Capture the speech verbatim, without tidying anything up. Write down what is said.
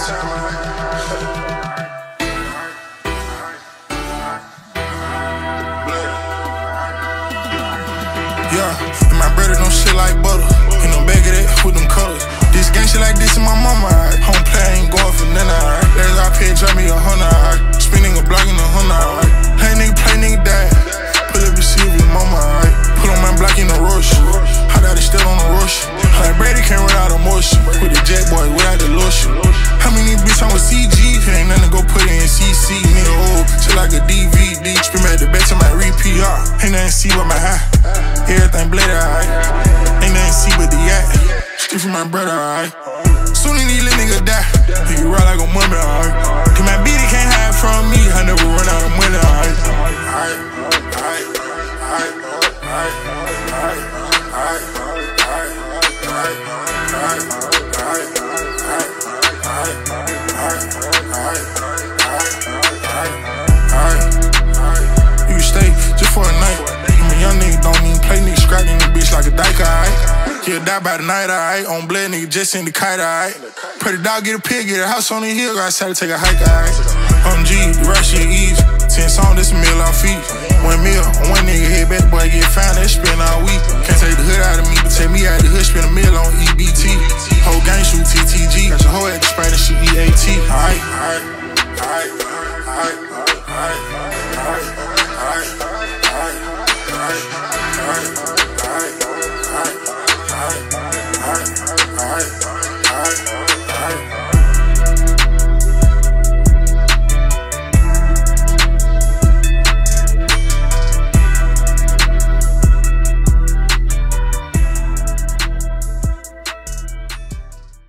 Yeah, and my brother don't shit like butter. And I'm back of that with them colors. This gang shit like this in my mama, alright. Home play, I ain't going for none, alright. There's our pay, drop me a hundred, alright. Spinning a block in a hundred, alright. Play nigga, play nigga, die. Pull up the receiver, your mama, alright. Put on my block in a rush. Hot out, still on the rush. Like Brady can't run out of motion. With the jet boy, without the lotion. How many bitch I'm with C G? Ain't nothing to go put in C C. Nigga old, shit like a D V D. Spin back the back to my repeat, yeah. Ain't nothing see but my eye. Everything bladed, alright. Ain't nothing see but the yacht. Still from my brother, alright. Soon as these little niggas die, he can ride like a mummy, alright. Cause my bitty can't hide from me. I never run out of money, alright. Alright, alright, alright, alright, alright, alright, alright, alright. You stay just for a night. Young nigga don't even play, nigga scrapping the bitch like a dyke, alright. He'll die by the night, alright. On bled, nigga just in the kite, alright. Pray the dog get a pig, get a house on the hill, got outside to take a hike, alright. On G, the rush shit easy. Ten songs, this a meal off feet. One meal, on one nigga head back, boy get found, that spend all week. Can't take the hood out of me, but